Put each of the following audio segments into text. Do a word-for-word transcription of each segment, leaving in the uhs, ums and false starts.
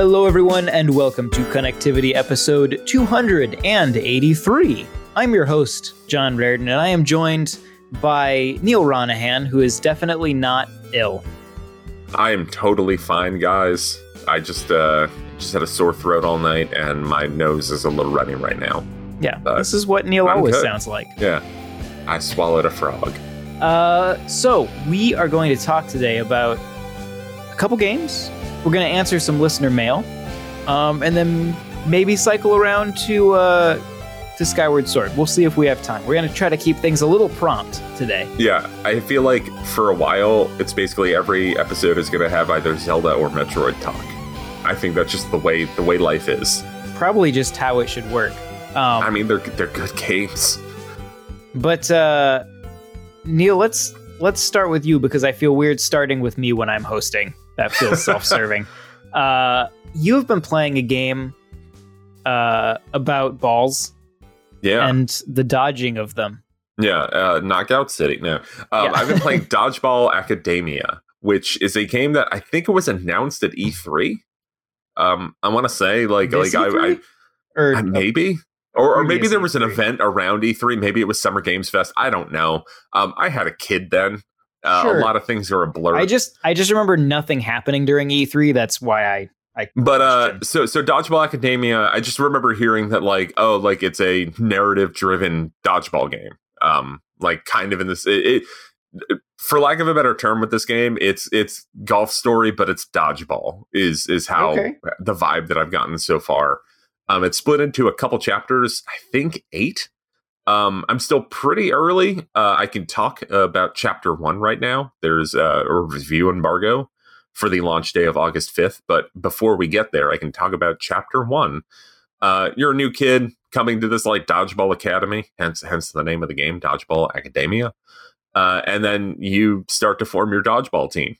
Hello, everyone, and welcome to Connectivity episode two hundred eighty-three. I'm your host, John Reardon, and I am joined by Neil Ronahan, who is definitely not ill. I am totally fine, guys. I just uh, just had a sore throat all night, and my nose is a little runny right now. Yeah, but this is what Neil I'm always good. sounds like. Yeah, I swallowed a frog. Uh, so, we are going to talk today about a couple games. We're going to answer some listener mail, um, and then maybe cycle around to uh, to Skyward Sword. We'll see if we have time. We're going to try to keep things a little prompt today. Yeah, I feel like for a while, it's basically every episode is going to have either Zelda or Metroid talk. I think that's just the way the way life is. Probably just how it should work. Um, I mean, they're they're good games. But uh, Neil, let's let's start with you because I feel weird starting with me when I'm hosting. That feels self-serving. uh, you have been playing a game uh, about balls, Yeah, and the dodging of them. yeah. Uh, Knockout City. No, um, Yeah. I've been playing Dodgeball Academia, which is a game that I think it was announced at E three. Um, I want to say like This like I, I E three? Or Uh, maybe. Or, or maybe previous there was an E three. event around E three. Maybe it was Summer Games Fest. I don't know. Um, I had a kid then. Uh, Sure. A lot of things are a blur. I just I just remember nothing happening during E three. That's why I I. but uh, questioned. so so Dodgeball Academia. I just remember hearing that like oh like it's a narrative driven dodgeball game. Um, like kind of in this. It, it, for lack of a better term, with this game, it's it's Golf Story, but it's dodgeball. Is is how Okay. the vibe that I've gotten so far. Um, it's split into a couple chapters. I think eight. Um, I'm still pretty early. Uh, I can talk about chapter one right now. There's uh, a review embargo for the launch day of August fifth. But before we get there, I can talk about chapter one. Uh, you're a new kid coming to this like Dodgeball Academy, hence hence the name of the game, Dodgeball Academia. Uh, and then you start to form your dodgeball team.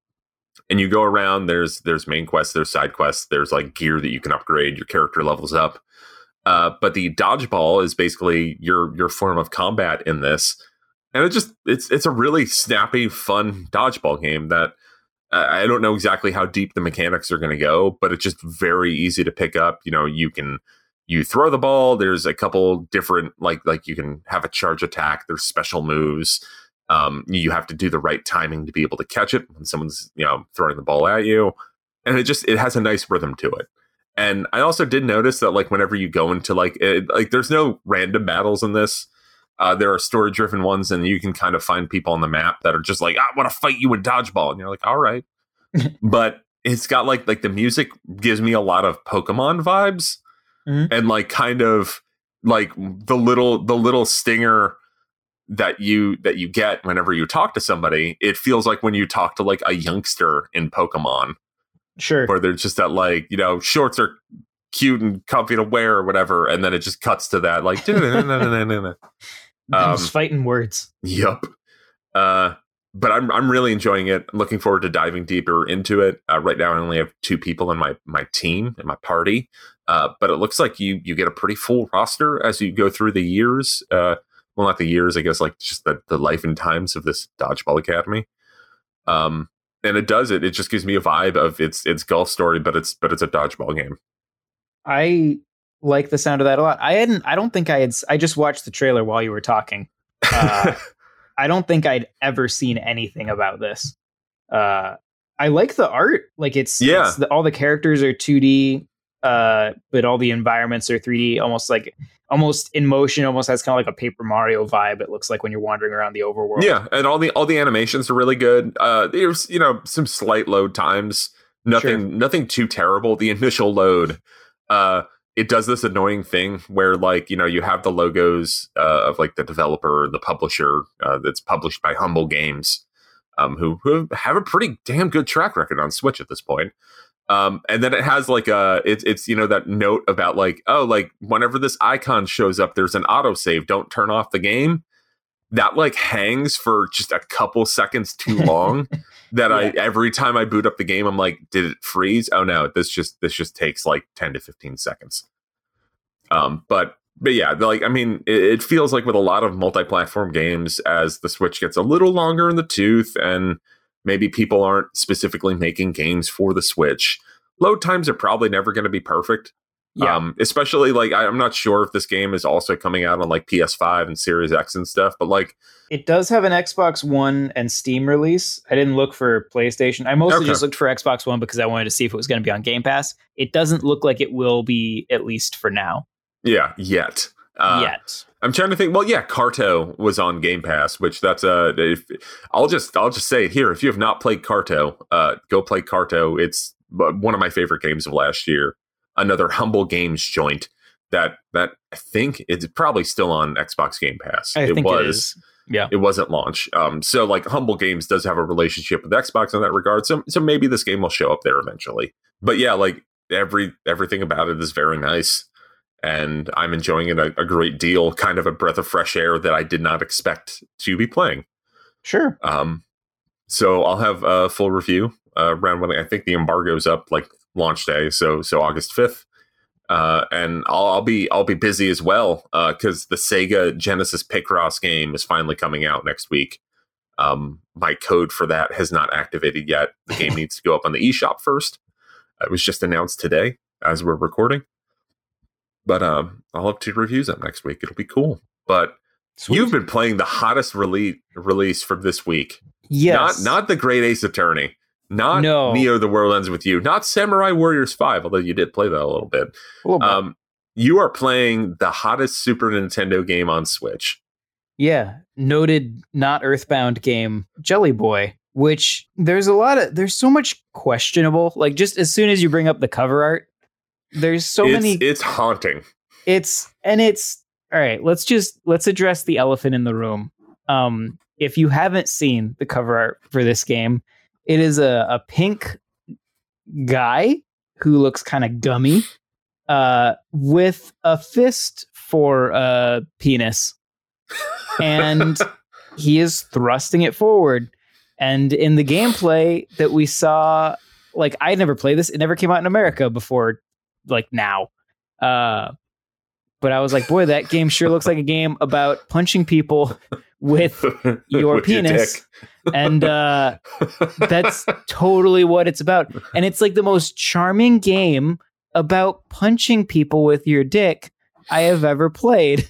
And you go around, there's there's main quests, there's side quests, there's like gear that you can upgrade, your character levels up. Uh, but the dodgeball is basically your your form of combat in this. And it just it's it's a really snappy, fun dodgeball game that uh, I don't know exactly how deep the mechanics are going to go, but it's just very easy to pick up. You know, you can you throw the ball, there's a couple different like like you can have a charge attack, there's special moves. Um, you have to do the right timing to be able to catch it when someone's, you know, throwing the ball at you. And it just, it has a nice rhythm to it. And I also did notice that like whenever you go into like, it, like there's no random battles in this. Uh, there are story driven ones and you can kind of find people on the map that are just like, I want to fight you in dodgeball. And you're like, all right. But it's got like, like the music gives me a lot of Pokemon vibes Mhm. and like kind of like the little, the little stinger that you that you get whenever you talk to somebody. It feels like when you talk to like a youngster in Pokemon, Sure. where they're just that like, you know, shorts are cute and comfy to wear or whatever, and then it just cuts to that like Them um, just fighting words. yep. Uh but I'm I'm really enjoying it. I'm looking forward to diving deeper into it. Uh, right now I only have two people in my my team, in my party. Uh but it looks like you you get a pretty full roster as you go through the years. Uh Well, not the years, I guess, like just the, the life and times of this Dodgeball Academy. Um, and it does it. It just gives me a vibe of it's it's Golf Story, but it's but it's a dodgeball game. I like the sound of that a lot. I hadn't. I don't think I had. s- I just watched the trailer while you were talking. Uh, I don't think I'd ever seen anything about this. Uh, I like the art. Like it's Yeah. It's the, all the characters are two D, uh, but all the environments are three D. Almost like almost in motion. Almost has kind of like a Paper Mario vibe. It looks like when you're wandering around the overworld. Yeah, and all the all the animations are really good. Uh, there's you know some slight load times. Nothing Sure. nothing too terrible. The initial load, uh, it does this annoying thing where like you know you have the logos uh, of like the developer, the publisher uh, that's published by Humble Games, um, who who have a pretty damn good track record on Switch at this point. Um, and then it has like a it's it's you know that note about like oh like whenever this icon shows up, there's an autosave. Don't turn off the game. That like hangs for just a couple seconds too long. that I Yeah. every time I boot up the game, I'm like, did it freeze? Oh no, this just this just takes like ten to fifteen seconds. Um, but but yeah, like I mean, it, it feels like with a lot of multi-platform games, as the Switch gets a little longer in the tooth, and maybe people aren't specifically making games for the Switch, load times are probably never going to be perfect. Yeah. Um, especially like I, I'm not sure if this game is also coming out on like P S five and Series X and stuff, but like it does have an Xbox One and Steam release. I didn't look for PlayStation. I mostly Okay. just looked for Xbox One because I wanted to see if it was going to be on Game Pass. It doesn't look like it will be, at least for now. Yeah, yet. Uh, yet. I'm trying to think. Well, yeah, Carto was on Game Pass, which that's a. If, I'll just I'll just say it here. If you have not played Carto, uh, go play Carto. It's one of my favorite games of last year. Another Humble Games joint that that I think it's probably still on Xbox Game Pass. I it think was. it is. Yeah, it wasn't launch. Um, so like Humble Games does have a relationship with Xbox in that regard. So so maybe this game will show up there eventually. But yeah, like every everything about it is very nice. And I'm enjoying it a, a great deal, kind of a breath of fresh air that I did not expect to be playing. Sure. Um, so I'll have a full review uh, around when I think the embargo's up, like launch day, so so August fifth, uh, and I'll, I'll be I'll be busy as well because uh, the Sega Genesis Picross game is finally coming out next week. Um, my code for that has not activated yet. The game needs to go up on the eShop first. It was just announced today as we're recording. But um, I'll have two reviews up next week. It'll be cool. But Sweet. You've been playing the hottest release release from this week. Yes. Not not the Great Ace Attorney. Not no. Neo The World Ends With You. Not Samurai Warriors five, although you did play that a little bit. A little bit. Um, you are playing the hottest Super Nintendo game on Switch. Yeah. Noted not Earthbound game, Jelly Boy, which there's a lot of, there's so much questionable. Like just as soon as you bring up the cover art, there's so it's, many. It's haunting. It's, and it's, all right, let's just, let's address the elephant in the room. Um, if you haven't seen the cover art for this game, it is a, a pink guy who looks kind of gummy uh, with a fist for a penis. And he is thrusting it forward. And in the gameplay that we saw, like, I never played this. It never came out in America before, like, now. Uh, but I was like, boy, that game sure looks like a game about punching people with your with penis. Your and uh, that's totally what it's about. And it's like the most charming game about punching people with your dick I have ever played.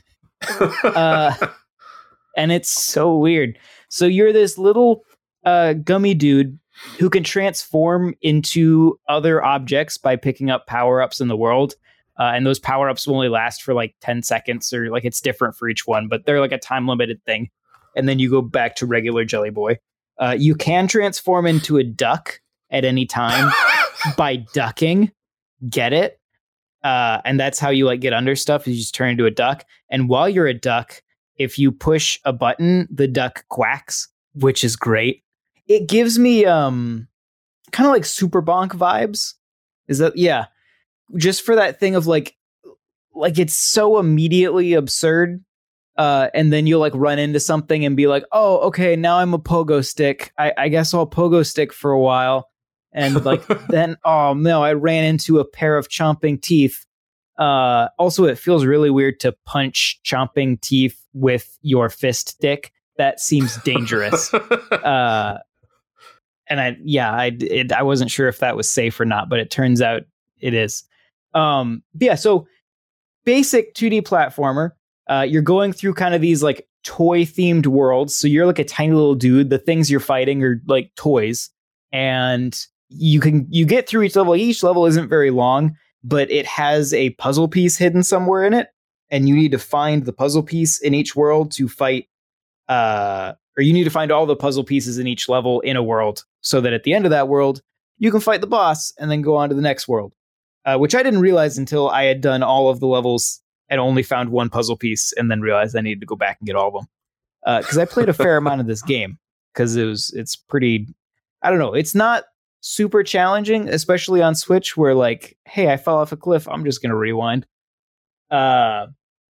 uh, and it's so weird. So you're this little uh, gummy dude who can transform into other objects by picking up power-ups in the world. Uh, and those power-ups will only last for like ten seconds, or like it's different for each one, but they're like a time-limited thing. And then you go back to regular Jelly Boy. Uh, you can transform into a duck at any time by ducking. Get it? Uh, and that's how you like get under stuff, is you just turn into a duck. And while you're a duck, if you push a button, the duck quacks, which is great. It gives me um kind of like Super Bonk vibes. Is that, yeah. Just for that thing of like, like it's so immediately absurd. Uh, and then you'll like run into something and be like, oh, okay, now I'm a pogo stick. I, I guess I'll pogo stick for a while. And like, then, oh no, I ran into a pair of chomping teeth. Uh, also, it feels really weird to punch chomping teeth with your fist dick. That seems dangerous. uh, and I, yeah, I, it, I wasn't sure if that was safe or not, but it turns out it is. Um, yeah, so basic two D platformer. Uh, you're going through kind of these like toy themed worlds. So you're like a tiny little dude. The things you're fighting are like toys, and you can you get through each level. Each level isn't very long, but it has a puzzle piece hidden somewhere in it, and you need to find the puzzle piece in each world to fight. Uh, or you need to find all the puzzle pieces in each level in a world, so that at the end of that world you can fight the boss and then go on to the next world. Uh, which I didn't realize until I had done all of the levels and only found one puzzle piece, and then realized I needed to go back and get all of them. Because uh, I played a fair amount of this game, because it was it's pretty, I don't know, it's not super challenging, especially on Switch, where like, hey, I fell off a cliff, I'm just gonna rewind. Uh,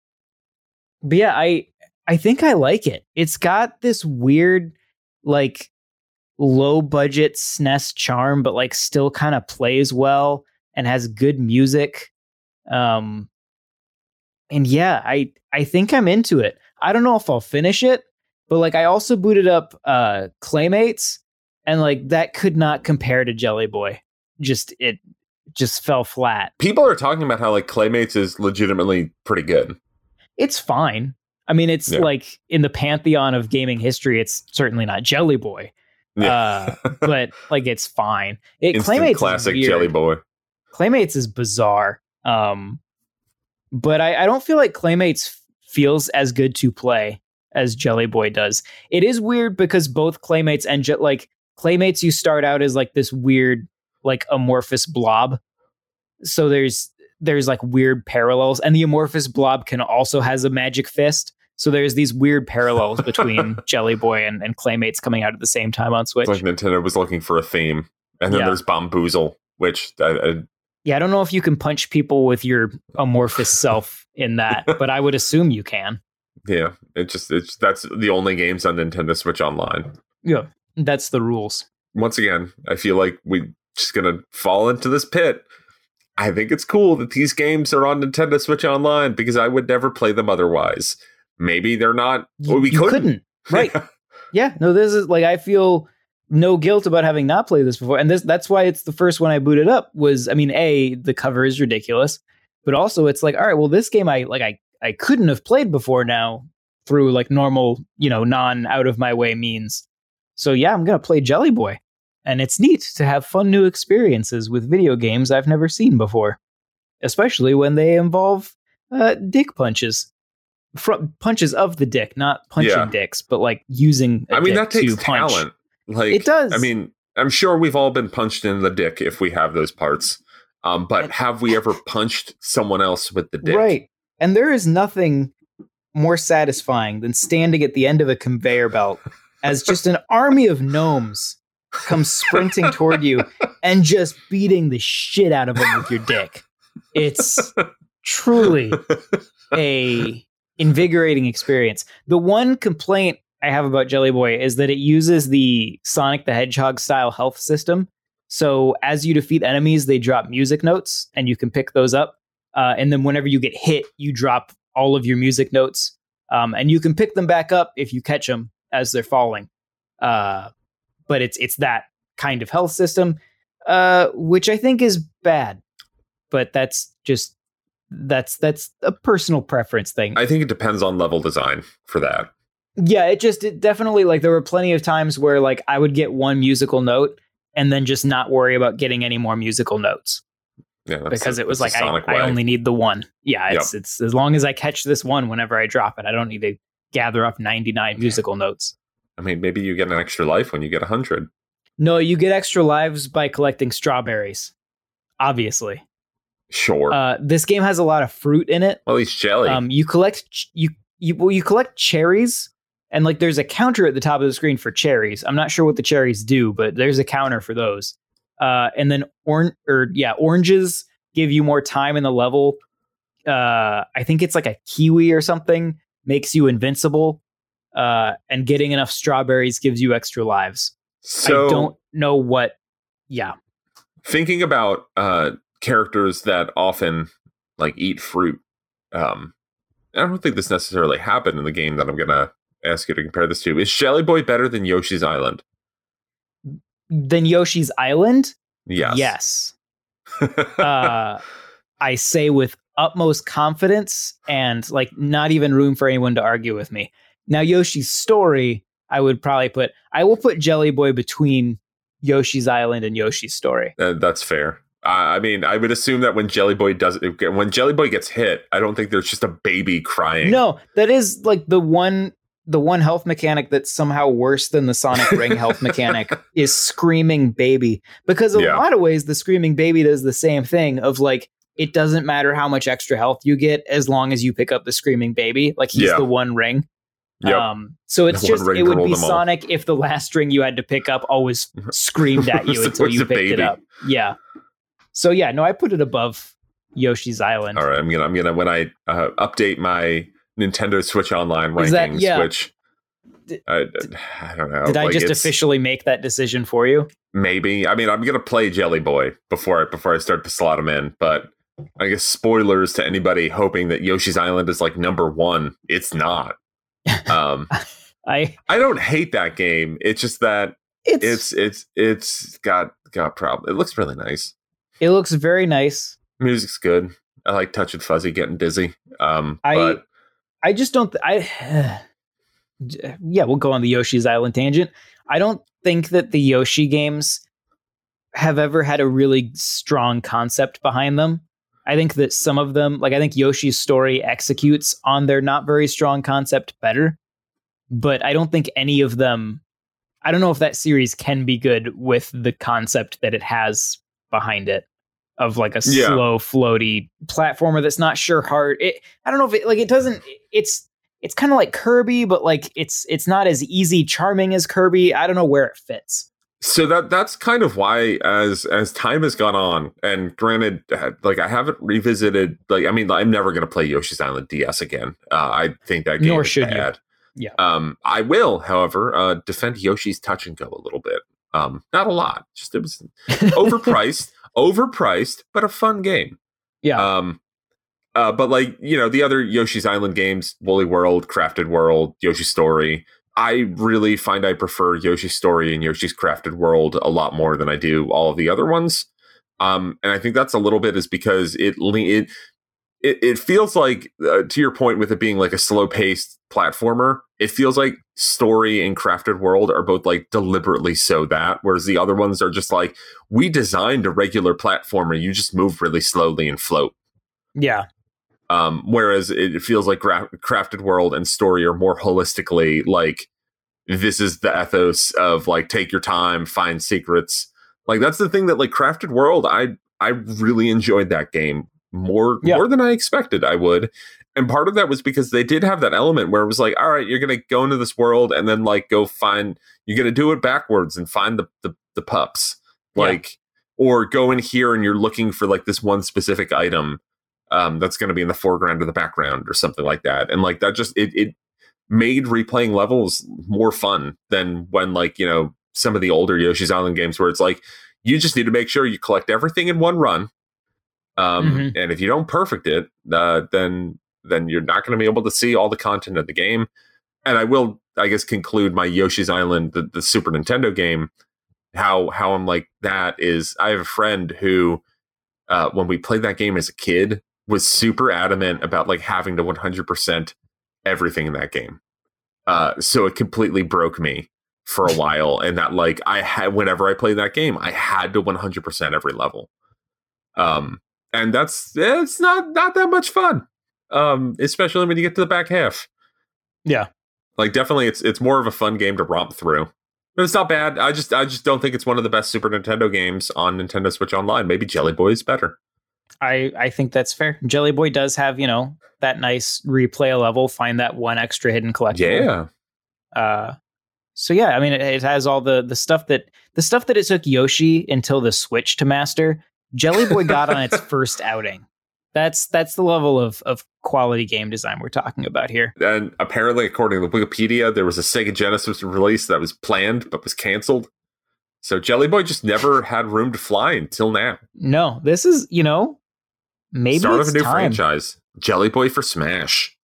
but yeah, I I think I like it. It's got this weird, like, low budget S N E S charm, but like still kind of plays well and has good music. Um, and yeah, I, I think I'm into it. I don't know if I'll finish it, but like I also booted up uh, Claymates, and like that could not compare to Jelly Boy. Just it, just fell flat. People are talking about how like Claymates is legitimately pretty good. It's fine. I mean, it's Yeah. like in the pantheon of gaming history, it's certainly not Jelly Boy. Yeah. Uh, but like it's fine. It Instant Claymates classic is weird. Jelly Boy. Claymates is bizarre. Um, but I, I don't feel like Claymates feels as good to play as Jelly Boy does. It is weird because both Claymates and Je- like Claymates, you start out as like this weird, like amorphous blob. So there's there's like weird parallels, and the amorphous blob can also has a magic fist. So there's these weird parallels between Jelly Boy and, and Claymates coming out at the same time on Switch. It's like Nintendo was looking for a theme, and then Yeah. there's Bomboozle, which I, I, Yeah, I don't know if you can punch people with your amorphous self in that, but I would assume you can. yeah, it just it's that's the only games on Nintendo Switch Online. Yeah, that's the rules. Once again, I feel like we just gonna fall into this pit. I think it's cool that these games are on Nintendo Switch Online because I would never play them otherwise. Maybe they're not. You, Well, we you couldn't. couldn't. Right. Yeah, no, this is like I feel no guilt about having not played this before. And this that's why it's the first one I booted up was I mean, A, the cover is ridiculous, but also it's like, all right, well, this game I like I I couldn't have played before now through like normal, you know, non out of my way means. So yeah, I'm gonna play Jelly Boy. And it's neat to have fun new experiences with video games I've never seen before. Especially when they involve uh, dick punches. Fr- punches of the dick, not punching Yeah. dicks, but like using a I mean, dick that takes to punch. talent. Like It does. I mean, I'm sure we've all been punched in the dick if we have those parts. Um, but And- have we ever punched someone else with the dick? Right. And there is nothing more satisfying than standing at the end of a conveyor belt as just an army of gnomes comes sprinting toward you and just beating the shit out of them with your dick. It's truly a invigorating experience. The one complaint I have about Jelly Boy is that it uses the Sonic the Hedgehog style health system. So as you defeat enemies, they drop music notes and you can pick those up. Uh, and then whenever you get hit, you drop all of your music notes. Um, and you can pick them back up if you catch them as they're falling. Uh, but it's it's that kind of health system, uh, which I think is bad. But that's just that's that's a personal preference thing. I think it depends on level design for that. Yeah, it just it definitely like there were plenty of times where like I would get one musical note and then just not worry about getting any more musical notes. Yeah, that's Because a- it was that's like a I, Sonic I way. only need the one. Yeah, it's it's as long as I catch this one whenever I drop it, I don't need to gather up ninety-nine musical notes. I mean, maybe you get an extra life when you get one hundred. No, you get extra lives by collecting strawberries. Obviously. Sure. Uh, this game has a lot of fruit in it. well, at least jelly. Um, you collect ch- you you well you collect cherries, and like there's a counter at the top of the screen for cherries. I'm not sure what the cherries do, but there's a counter for those. Uh, and then or or yeah, oranges give you more time in the level. Uh, I think it's like a kiwi or something makes you invincible. Uh, and getting enough strawberries gives you extra lives. so I don't know what. Yeah, thinking about uh, characters that often like eat fruit. Um, I don't think this necessarily happened in the game that I'm gonna ask you to compare this to. Is Jelly Boy better than Yoshi's Island? then Yoshi's Island. Yes. Yes. uh, I say with utmost confidence and like not even room for anyone to argue with me. Now, Yoshi's Story, I would probably put, I will put Jelly Boy between Yoshi's Island and Yoshi's Story. Uh, that's fair. Uh, I mean, I would assume that when Jelly Boy does when Jelly Boy gets hit, I don't think there's just a baby crying. No, that is like the one, the one health mechanic that's somehow worse than the Sonic Ring health mechanic is Screaming Baby. Because in Yeah. a lot of ways, the Screaming Baby does the same thing of like, it doesn't matter how much extra health you get as long as you pick up the Screaming Baby. Like he's Yeah. the one ring. Yep. Um, so it's The one just ring it would ruled be them all. Sonic if the last ring you had to pick up always screamed at you Was- until was you a picked it baby. up. Yeah. So yeah, no, I put it above Yoshi's Island. All right, I'm gonna I'm gonna when I uh, update my Nintendo Switch Online rankings, Is that- yeah. which Did- I, I don't know. Did I like, just it's- officially make that decision for you? Maybe. I mean, I'm gonna play Jelly Boy before I before I start to slot him in, but I guess spoilers to anybody hoping that Yoshi's Island is like number one. It's not. Um, I I don't hate that game. It's just that it's, it's it's it's got got problem. It looks really nice. It looks very nice. Music's good. I like Touch It Fuzzy getting dizzy. Um, I but I just don't. Th- I yeah, we'll go on the Yoshi's Island tangent. I don't think that the Yoshi games have ever had a really strong concept behind them. I think that some of them, like I think Yoshi's Story executes on their not very strong concept better, but I don't think any of them, I don't know if that series can be good with the concept that it has behind it of like a Yeah. slow, floaty platformer that's not sure hard. It, I don't know if it, like, it doesn't, it's, it's kind of like Kirby, but like it's, it's not as easy charming as Kirby. I don't know where it fits. So that that's kind of why, as as time has gone on, and granted, like I haven't revisited, like I mean, I'm never going to play Yoshi's Island D S again. Uh, I think that game Nor is should you. bad. Yeah. Um, I will, however, uh, defend Yoshi's Touch and Go a little bit. Um, not a lot. Just it was overpriced, overpriced, but a fun game. Yeah. Um, uh, but like you know, the other Yoshi's Island games, Woolly World, Crafted World, Yoshi's Story. I really find I prefer Yoshi's Story and Yoshi's Crafted World a lot more than I do all of the other ones. Um, and I think that's a little bit is because it it it, it feels like, uh, to your point with it being like a slow paced platformer, it feels like Story and Crafted World are both like deliberately so that, whereas the other ones are just like, we designed a regular platformer, you just move really slowly and float. Yeah. Um, whereas it feels like gra- Crafted World and Story are more holistically like, this is the ethos of like, take your time, find secrets. Like that's the thing that like Crafted World, I I really enjoyed that game more Yeah. more than I expected I would. And part of that was because they did have that element where it was like, all right, you're gonna go into this world and then like go find, you're gonna do it backwards and find the the, the pups, like, yeah. Or go in here and you're looking for like this one specific item. Um, that's going to be in the foreground or the background or something like that. And like that just, it, it made replaying levels more fun than when like, you know, some of the older Yoshi's Island games where it's like, you just need to make sure you collect everything in one run. Um, mm-hmm. And if you don't perfect it, uh, then, then you're not going to be able to see all the content of the game. And I will, I guess, conclude my Yoshi's Island, the, the Super Nintendo game, how, how I'm like, that is, I have a friend who, uh, when we played that game as a kid, was super adamant about like having to one hundred percent everything in that game. Uh, so it completely broke me for a while. And that like I had, whenever I played that game, I had to one hundred percent every level. Um, and that's, it's not, not that much fun. Um, especially when you get to the back half. Yeah. Like definitely it's, it's more of a fun game to romp through. But it's not bad. I just, I just don't think it's one of the best Super Nintendo games on Nintendo Switch Online. Maybe Jelly Boy is better. I, I think that's fair. Jelly Boy does have, you know, that nice replay level, find that one extra hidden collectible. Yeah. Uh, so yeah, I mean, it, it has all the, the stuff that, the stuff that it took Yoshi until the Switch to master, Jelly Boy got on its first outing. That's, that's the level of, of quality game design we're talking about here. And apparently, according to Wikipedia, there was a Sega Genesis release that was planned, but was canceled. So Jelly Boy just never had room to fly until now. No, this is, you know, maybe start it's of a new time. franchise. Jelly Boy for Smash.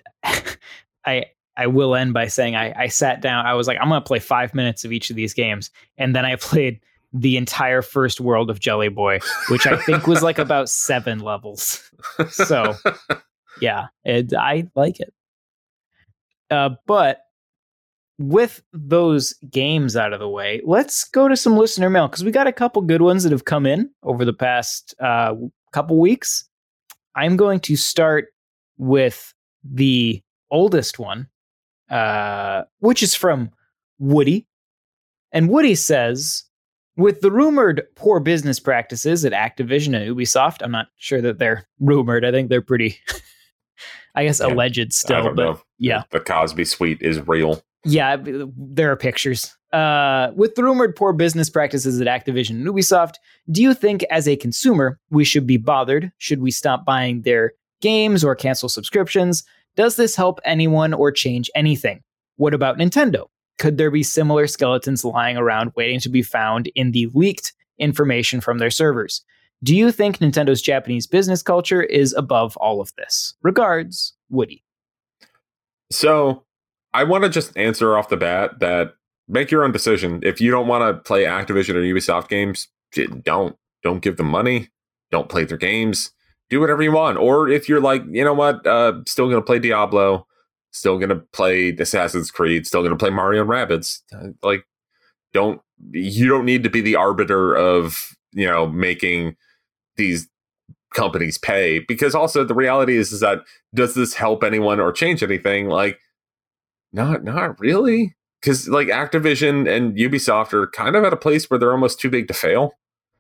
I I will end by saying I, I sat down. I was like, I'm going to play five minutes of each of these games. And then I played the entire first world of Jelly Boy, which I think was like about seven levels. So, yeah, it, I like it. Uh, but with those games out of the way, let's go to some listener mail because we got a couple good ones that have come in over the past uh, couple weeks. I'm going to start with the oldest one, uh, which is from Woody. And Woody says, with the rumored poor business practices at Activision and Ubisoft, I'm not sure that they're rumored. I think they're pretty, I guess, yeah, alleged still. I don't but know. Yeah. The Cosby Suite is real. Yeah, there are pictures. Uh, with the rumored poor business practices at Activision and Ubisoft, do you think as a consumer we should be bothered? Should we stop buying their games or cancel subscriptions? Does this help anyone or change anything? What about Nintendo? Could there be similar skeletons lying around waiting to be found in the leaked information from their servers? Do you think Nintendo's Japanese business culture is above all of this? Regards, Woody. So I want to just answer off the bat that make your own decision. If you don't want to play Activision or Ubisoft games, don't. don't give them money, don't play their games, do whatever you want. Or if you're like, you know what, uh, still going to play Diablo, still going to play Assassin's Creed, still going to play Mario and Rabbids, uh, like, don't, you don't need to be the arbiter of, you know, making these companies pay, because also the reality is, is that does this help anyone or change anything? Like, not, not really. Because like Activision and Ubisoft are kind of at a place where they're almost too big to fail.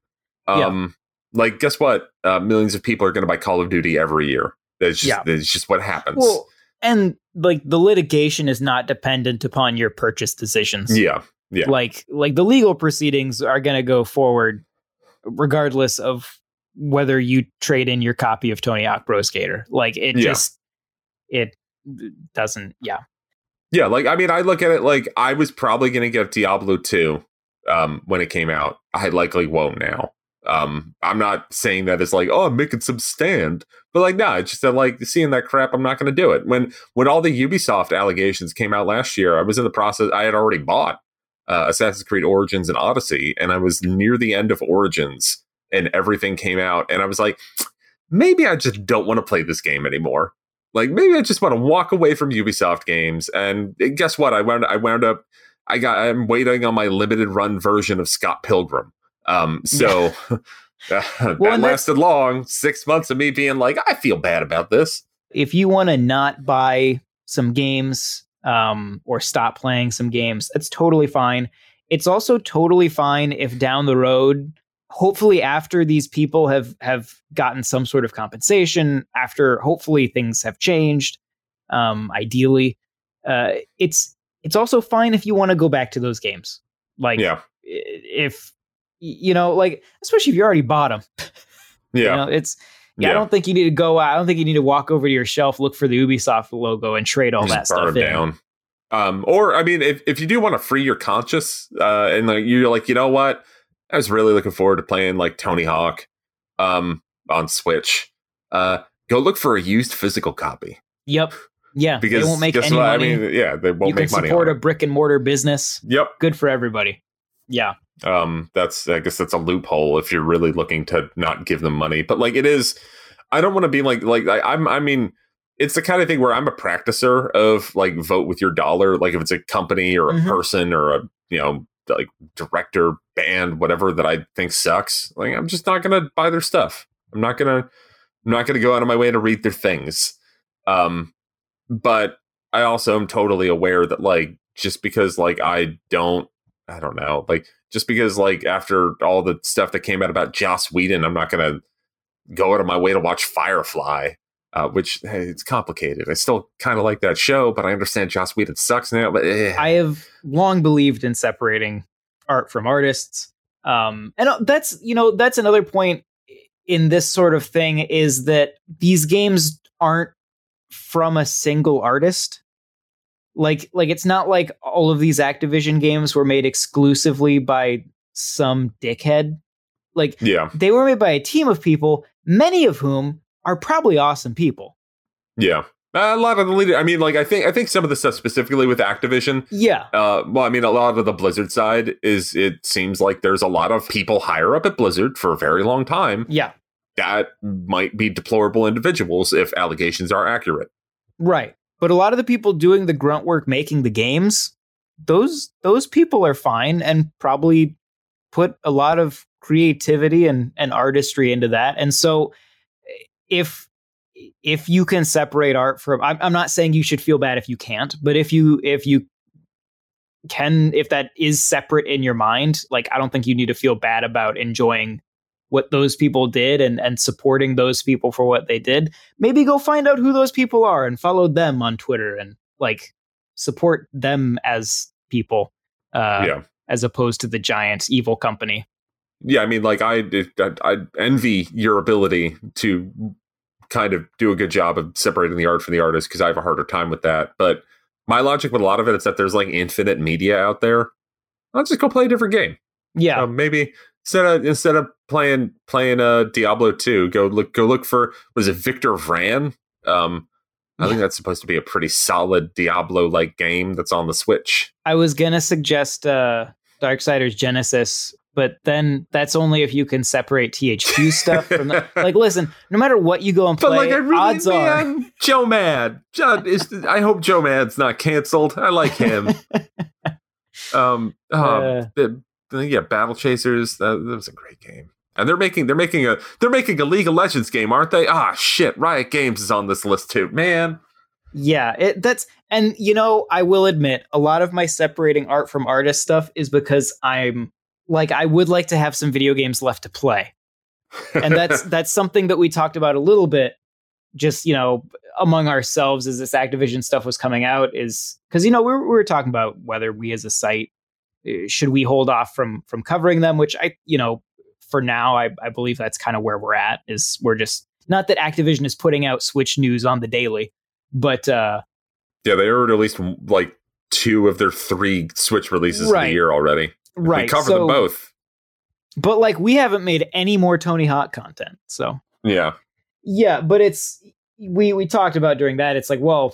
Um, yeah. Like, guess what? Uh, millions of people are going to buy Call of Duty every year. That's just, yeah. that's just what happens. Well, and like the litigation is not dependent upon your purchase decisions. Yeah, yeah. Like, like the legal proceedings are going to go forward regardless of whether you trade in your copy of Tony Hawk Pro Skater. Like, it yeah. just it doesn't. Yeah. Yeah, like, I mean, I look at it like I was probably going to get Diablo two um, when it came out. I likely won't now. Um, I'm not saying that it's like, oh, I'm making some stand. But like, no, nah, it's just that, like, seeing that crap, I'm not going to do it. When when all the Ubisoft allegations came out last year, I was in the process, I had already bought uh, Assassin's Creed Origins and Odyssey, and I was near the end of Origins, and everything came out, and I was like, maybe I just don't want to play this game anymore. Like, maybe I just want to walk away from Ubisoft games. And guess what? I wound I wound up I got I'm waiting on my limited run version of Scott Pilgrim. Um, so uh, that well, lasted long. Six months of me being like, I feel bad about this. If you want to not buy some games um, or stop playing some games, that's totally fine. It's also totally fine if down the road, hopefully after these people have, have gotten some sort of compensation, after hopefully things have changed, um, ideally, uh, it's it's also fine if you want to go back to those games. Like, yeah. if, you know, like, especially if you already bought them. Yeah. You know, it's, yeah, yeah, I don't think you need to go out. I don't think you need to walk over to your shelf, look for the Ubisoft logo and trade all Just that stuff in. Down. Um, or, I mean, if, if you do want to free your conscience uh, and like, you're like, you know what? I was really looking forward to playing like Tony Hawk um, on Switch. Uh, go look for a used physical copy. Yep. Yeah. Because they won't make any what? money. I mean, yeah, they won't you make can money. Support on a brick and mortar business. Yep. Good for everybody. Yeah. Um, that's I guess that's a loophole if you're really looking to not give them money. But like, it is. I don't want to be like like I, I'm. I mean, it's the kind of thing where I'm a practicer of like vote with your dollar. Like if it's a company or a mm-hmm. person or a you know. like director, band, whatever that I think sucks. Like, I'm just not gonna buy their stuff. I'm not gonna I'm not gonna go out of my way to read their things. Um, but I also am totally aware that like just because like I don't I don't know, like just because like after all the stuff that came out about Joss Whedon, I'm not gonna go out of my way to watch Firefly. Uh, which hey, it's complicated. I still kind of like that show, but I understand Joss Whedon sucks now. But eh. I have long believed in separating art from artists, um, and that's you know that's another point in this sort of thing is that these games aren't from a single artist. Like like it's not like all of these Activision games were made exclusively by some dickhead. Like yeah. they were made by a team of people, many of whom are probably awesome people. Yeah. Uh, a lot of the leader, I mean, like, I think I think some of the stuff specifically with Activision. Yeah. Uh, well, I mean, a lot of the Blizzard side is it seems like there's a lot of people higher up at Blizzard for a very long time. Yeah. That might be deplorable individuals if allegations are accurate. Right. But a lot of the people doing the grunt work making the games, those those people are fine and probably put a lot of creativity and, and artistry into that. And so if if you can separate art from, I'm, I'm not saying you should feel bad if you can't, but if you if you can, if that is separate in your mind, like I don't think you need to feel bad about enjoying what those people did and and supporting those people for what they did. Maybe go find out who those people are and follow them on Twitter and like support them as people, uh, yeah. as opposed to the giant evil company. Yeah, I mean, like I, I, I envy your ability to kind of do a good job of separating the art from the artist because I have a harder time with that. But my logic with a lot of it is that there's like infinite media out there. I'll just go play a different game. Yeah, um, maybe instead of instead of playing playing uh, Diablo two, go look go look for what is it, Victor Vran? Um, I yeah. think that's supposed to be a pretty solid Diablo like game that's on the Switch. I was gonna suggest uh, Darksiders Genesis But then that's only if you can separate T H Q stuff from the, like, listen, no matter what you go and play, but like, I really, odds man, are Joe Mad. Joe, is, I hope Joe Mad's not canceled. I like him. um, um Uh, the, the- yeah, Battle Chasers. That, that was a great game. And they're making they're making a they're making a League of Legends game, aren't they? Ah, shit. Riot Games is on this list too, man. yeah, it, that's, and you know, I will admit a lot of my separating art from artist stuff is because I'm like, I would like to have some video games left to play. And that's, that's something that we talked about a little bit, just, you know, among ourselves as this Activision stuff was coming out, is because, you know, we were, we were talking about whether we as a site, uh, should we hold off from, from covering them, which I, you know, for now, I, I believe that's kind of where we're at, is we're just, not that Activision is putting out Switch news on the daily, but, uh, yeah, they already released like two of their three Switch releases Right. of the year already. right. We cover so, them both. But like, we haven't made any more Tony Hawk content. So Yeah. yeah, but it's, we, we talked about during that. It's like, well,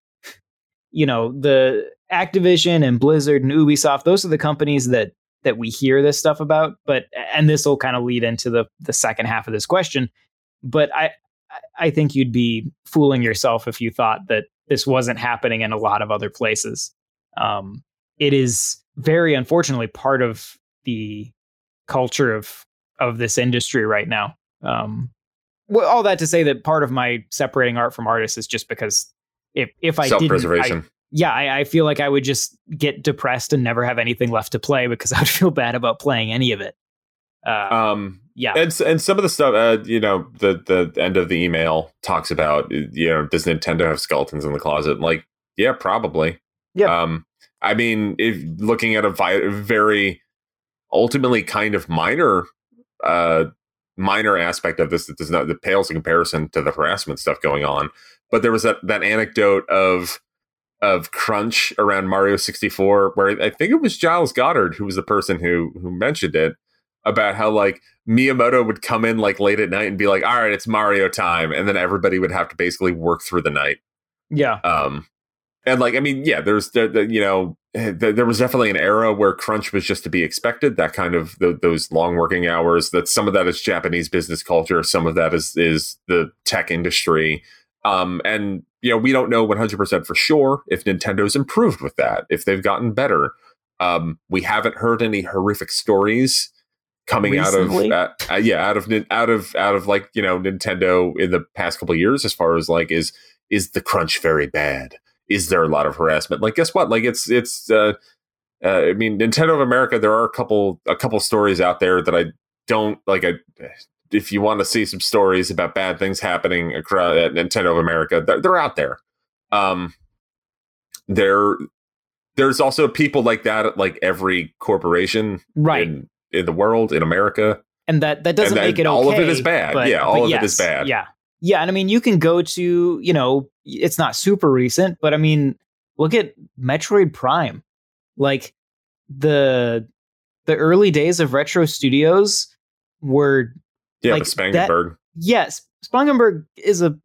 you know, the Activision and Blizzard and Ubisoft, those are the companies that, that we hear this stuff about, but, and this will kind of lead into the, the second half of this question. But I, I think you'd be fooling yourself if you thought that this wasn't happening in a lot of other places. Um, it is very unfortunately part of the culture of of this industry right now. Um, well, all that to say that part of my separating art from artists is just because if if I didn't, Self-preservation. I, yeah, I, I feel like I would just get depressed and never have anything left to play because I would feel bad about playing any of it. Uh, Um, yeah, and s- and some of the stuff, uh, you know, the the end of the email talks about, you know, does Nintendo have skeletons in the closet? Like, yeah, probably. Yeah. Um, I mean, if looking at a vi- very ultimately kind of minor, uh, minor aspect of this that does not that pales in comparison to the harassment stuff going on, but there was that that anecdote of of crunch around Mario sixty-four, where I think it was Giles Goddard who was the person who who mentioned it, about how like Miyamoto would come in like late at night and be like, all right, it's Mario time. And then everybody would have to basically work through the night. yeah, Um, and like, I mean, yeah, there's, the, the, you know, there, there was definitely an era where crunch was just to be expected, that kind of the, those long working hours, that some of that is Japanese business culture. Some of that is, is the tech industry. Um, and, you know, we don't know one hundred percent for sure if Nintendo's improved with that, if they've gotten better. Um, we haven't heard any horrific stories coming Recently? out of uh, uh, yeah out of out of out of like, you know, Nintendo in the past couple of years, as far as like, is is the crunch very bad? Is there a lot of harassment? Like, guess what? Like, it's it's uh, uh, I mean, Nintendo of America, there are a couple a couple stories out there that I don't like. I if you want to see some stories about bad things happening across at Nintendo of America, they're, they're out there. Um, there there's also people like that at like every corporation, right. in, in the world, in America. And that that doesn't And make then it okay. all of it is bad. But, Yeah, all but of it yes, is bad. Yeah. Yeah. And I mean, you can go to, you know, it's not super recent, but I mean, look at Metroid Prime. Like the the early days of Retro Studios were Yeah, like but Spangenberg. that- yes, Spangenberg is a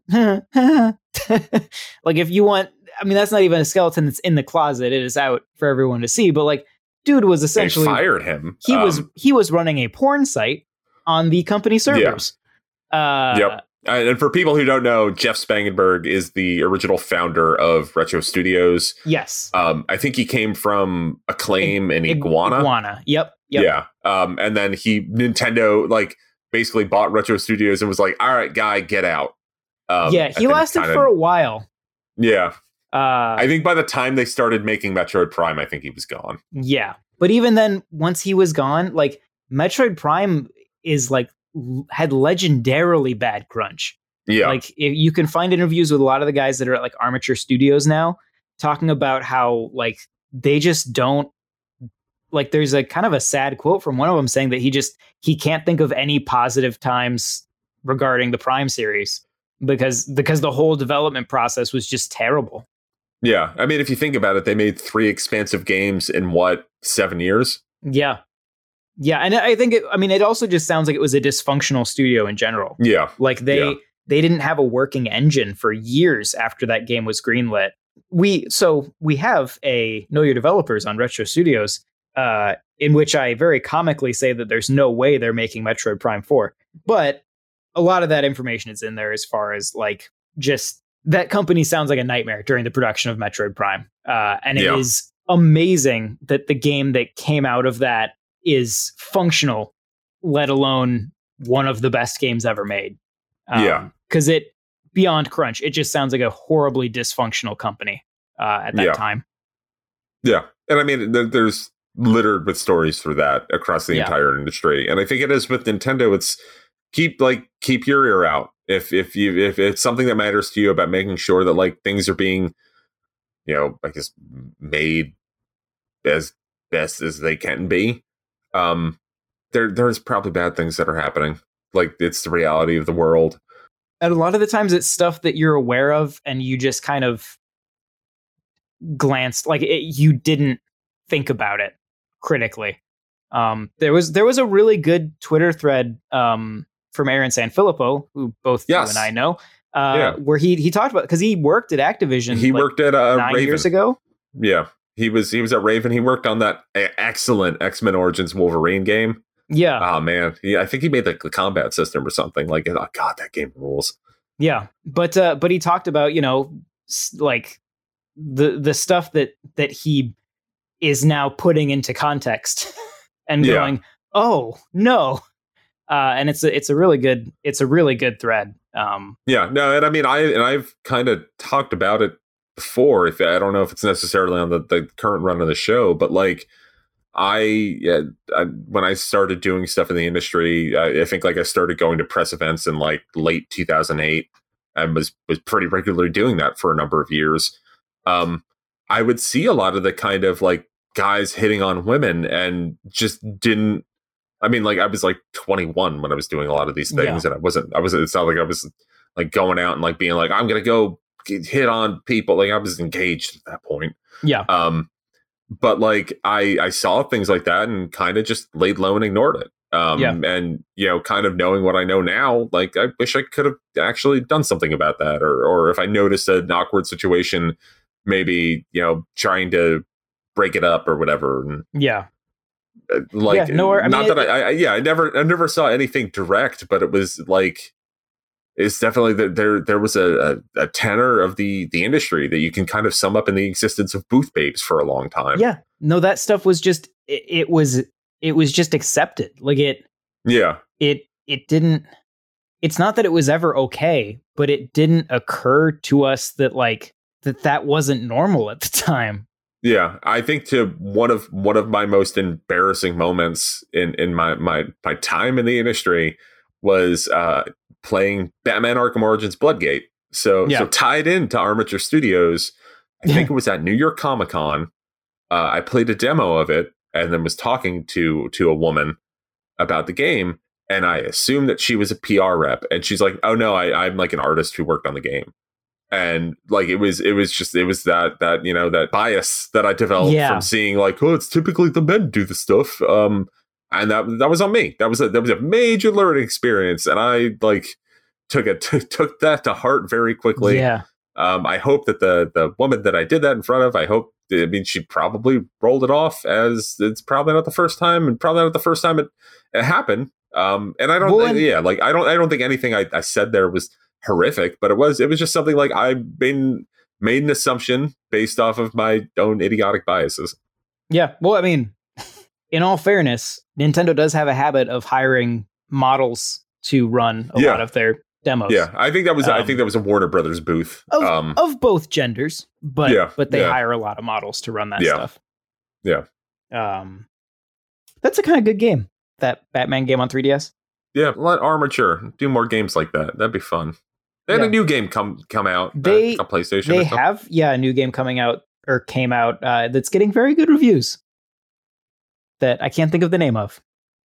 like, if you want, I mean, that's not even a skeleton that's in the closet. It is out for everyone to see. But like, dude was They essentially fired him. he Um, was he was running a porn site on the company servers. Uh, Yep. And for people who don't know, Jeff Spangenberg is the original founder of Retro Studios. Yes. Um, I think he came from Acclaim and Ig- Iguana. Iguana. Yep. Yep. Yeah. Um, and then he Nintendo like basically bought Retro Studios and was like, "All right, guy, get out." Um, yeah. I He think lasted kinda- for a while. Yeah. Uh, I think by the time they started making Metroid Prime, I think he was gone. yeah. But even then, once he was gone, like Metroid Prime is like l- had legendarily bad crunch. Yeah. Like if you can find interviews with a lot of the guys that are at like Armature Studios now talking about how like they just don't like, there's a kind of a sad quote from one of them saying that he just he can't think of any positive times regarding the Prime series because because the whole development process was just terrible. Yeah. I mean, if you think about it, they made three expansive games in what, seven years? Yeah. Yeah, and I think it I mean it also just sounds like it was a dysfunctional studio in general. Yeah. Like they Yeah. they didn't have a working engine for years after that game was greenlit. We so we have a Know Your Developers on Retro Studios, uh, in which I very comically say that there's no way they're making Metroid Prime four. But a lot of that information is in there as far as like just that company sounds like a nightmare during the production of Metroid Prime. Uh, and it yeah. is amazing that the game that came out of that is functional, let alone one of the best games ever made. Um, yeah. Because it, beyond crunch, it just sounds like a horribly dysfunctional company uh, at that yeah. time. Yeah. And I mean, th- there's littered with stories for that across the yeah. entire industry. And I think it is with Nintendo. It's keep like keep your ear out. If if you if it's something that matters to you about making sure that like things are being, you know, I guess made as best as they can be. Um, there there's probably bad things that are happening. Like it's the reality of the world. And a lot of the times it's stuff that you're aware of and you just kind of glanced like it, you didn't think about it critically. Um, there was there was a really good Twitter thread um, from Aaron Sanfilippo, who both yes. you and I know, uh, yeah. where he he talked about because he worked at Activision. He like worked at uh, nine Raven. years ago. Yeah, he was he was at Raven. He worked on that excellent X-Men Origins Wolverine game. Yeah. Oh man, he, I think he made like the combat system or something. Like, oh god, that game rules. Yeah, but uh, but he talked about you know like the the stuff that that he is now putting into context and yeah. going, oh no, uh, and it's a it's a really good it's a really good thread. Um, yeah, no, and I mean I and I've kind of talked about it before. If I don't know if it's necessarily on the, the current run of the show, but like. I, yeah, I when I started doing stuff in the industry, I, I think like I started going to press events in like late two thousand eight and was was pretty regularly doing that for a number of years. Um, I would see a lot of the kind of like guys hitting on women and just didn't. I mean, like I was like twenty-one when I was doing a lot of these things, yeah. and I wasn't. I wasn't. It's not like I was like going out and like being like I'm gonna go hit on people. Like I was engaged at that point. Yeah. Um. But like I, I saw things like that and kind of just laid low and ignored it. Um, yeah. And, you know, kind of knowing what I know now, like I wish I could have actually done something about that. Or or if I noticed an awkward situation, maybe, you know, trying to break it up or whatever. And, yeah. Like, yeah, no, I mean, not it, that I, I, yeah, I never, I never saw anything direct, but it was like, it's definitely that there there was a, a, a tenor of the the industry that you can kind of sum up in the existence of booth babes for a long time. Yeah, no, that stuff was just it, it was it was just accepted. Like it, yeah, it it didn't. It's not that it was ever okay, but it didn't occur to us that like that that wasn't normal at the time. Yeah, I think to one of one of my most embarrassing moments in in my my my time in the industry was uh, playing Batman Arkham Origins Bloodgate. So yeah. so tied into Armature Studios, I think it was at New York Comic Con. Uh, I played a demo of it and then was talking to to a woman about the game, and I assumed that she was a P R rep, and she's like, "Oh no, I, I'm like an artist who worked on the game." And like it was, it was just, it was that that you know that bias that I developed yeah. from seeing like, oh, it's typically the men do the stuff, um, and that that was on me. That was a that was a major learning experience, and I like took it t- took that to heart very quickly. Yeah. Um, I hope that the the woman that I did that in front of, I hope, I mean, she probably rolled it off as it's probably not the first time, and probably not the first time it, it happened. Um, and I don't, well, yeah, like I don't, I don't think anything I, I said there was horrific, but it was it was just something like I made made an assumption based off of my own idiotic biases. Yeah, well, I mean, in all fairness, Nintendo does have a habit of hiring models to run a yeah. lot of their demos. Yeah, I think that was um, I think that was a Warner Brothers booth of, um, of both genders, but yeah, but they yeah. hire a lot of models to run that yeah. stuff. Yeah, um, that's a kind of good game. That Batman game on three D S. Yeah, let Armature do more games like that. That'd be fun. They had yeah. a new game come come out they, uh, on PlayStation. They have, yeah, a new game coming out or came out uh, that's getting very good reviews that I can't think of the name of.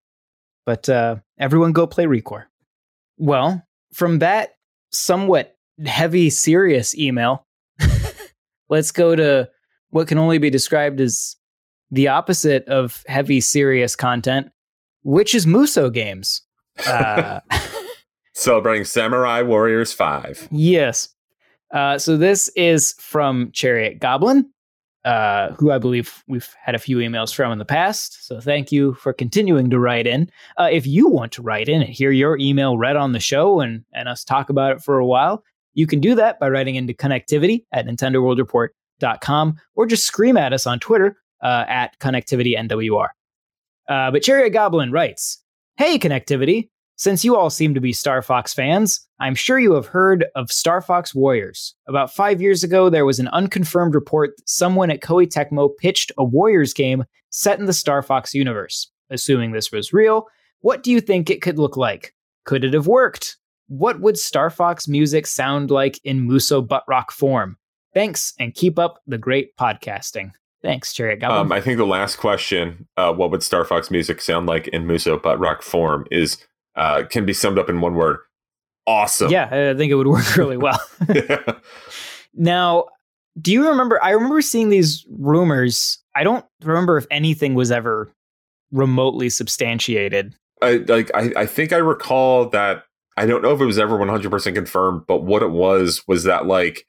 But uh, everyone go play Recore. Well, from that somewhat heavy, serious email, let's go to what can only be described as the opposite of heavy, serious content, which is Muso games. Uh Celebrating Samurai Warriors five. Yes. Uh, so this is from Chariot Goblin. uh, who I believe we've had a few emails from in the past. So thank you for continuing to write in. Uh, if you want to write in and hear your email read on the show and, and us talk about it for a while, you can do that by writing into connectivity at nintendo world report dot com or just scream at us on Twitter uh, at connectivity N W R. Uh, but Chariot Goblin writes, "Hey, Connectivity. Since you all seem to be Star Fox fans, I'm sure you have heard of Star Fox Warriors. About five years ago, there was an unconfirmed report that someone at Koei Tecmo pitched a Warriors game set in the Star Fox universe. Assuming this was real, what do you think it could look like? Could it have worked? What would Star Fox music sound like in Muso Buttrock form? Thanks, and keep up the great podcasting." Thanks, Chariot Goblin. Um, I think the last question, uh, what would Star Fox music sound like in Muso Buttrock form, is uh, can be summed up in one word: awesome. Yeah, I think it would work really well. Yeah. Now, do you remember? I remember seeing these rumors. I don't remember if anything was ever remotely substantiated. I like. I, I think I recall that. I don't know if it was ever one hundred percent confirmed, but what it was was that like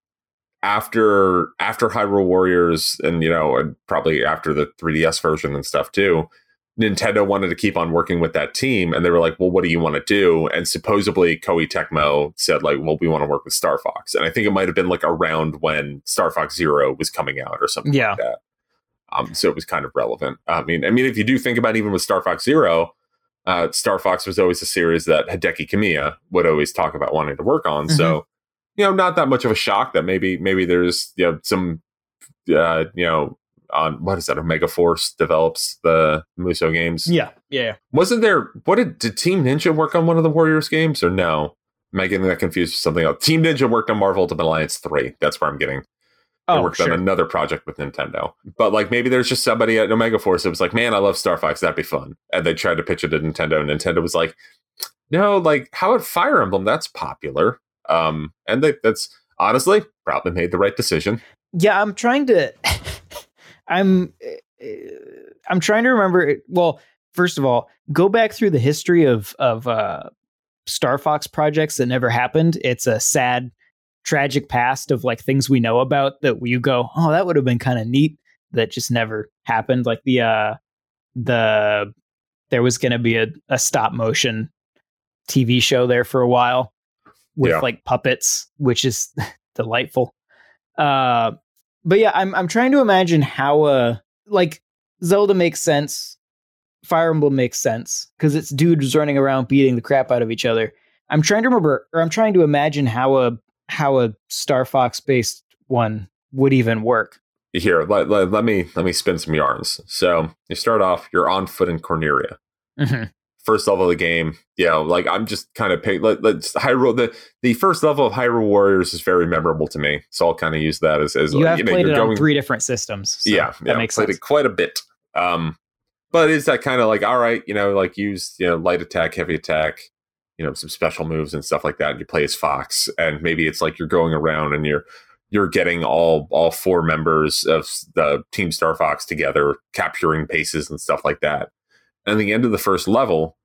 after after Hyrule Warriors, and you know, and probably after the three D S version and stuff too, Nintendo wanted to keep on working with that team, and they were like, well, what do you want to do? And supposedly Koei Tecmo said like, well, we want to work with Star Fox. And I think it might have been like around when Star Fox Zero was coming out or something Yeah. like that. Um, so it was kind of relevant. I mean, I mean, if you do think about even with Star Fox Zero, uh, Star Fox was always a series that Hideki Kamiya would always talk about wanting to work on. Mm-hmm. So, you know, not that much of a shock that maybe maybe there's you know some uh, you know on what is that Omega Force develops the Muso games. Yeah, yeah. Wasn't there? What did did Team Ninja work on one of the Warriors games or no? Am I getting that confused with something else? Team Ninja worked on Marvel Ultimate Alliance three. That's where I'm getting. They oh, worked sure. on another project with Nintendo. But like maybe there's just somebody at Omega Force that was like, man, I love Star Fox. That'd be fun. And they tried to pitch it to Nintendo, and Nintendo was like, no, like how about Fire Emblem? That's popular. Um, and they, that's honestly probably made the right decision. Yeah, I'm trying to. I'm. I'm trying to remember. Well, first of all, go back through the history of of uh, Star Fox projects that never happened. It's a sad, tragic past of like things we know about that you go, oh, that would have been kind of neat. That just never happened. Like the uh, the there was going to be a, a stop motion T V show there for a while with yeah. like puppets, which is delightful. Uh, but yeah, I'm I'm trying to imagine how uh like Zelda makes sense, Fire Emblem makes sense because it's dudes running around beating the crap out of each other. I'm trying to remember, or I'm trying to imagine how a how a Star Fox based one would even work. Here, let, let, let me let me spin some yarns. So you start off, you're on foot in Corneria. Mm-hmm. First level of the game, yeah, you know, like I'm just kind of pick. Let, let's Hyrule. The the first level of Hyrule Warriors is very memorable to me, so I'll kind of use that as as you have you know, played it going, on three different systems. So yeah, that yeah, makes played sense. it quite a bit. Um, but is that kind of like all right? You know, like use you know light attack, heavy attack, you know, some special moves and stuff like that. And you play as Fox, and maybe it's like you're going around and you're you're getting all all four members of the Team Star Fox together, capturing bases and stuff like that. And at the end of the first level,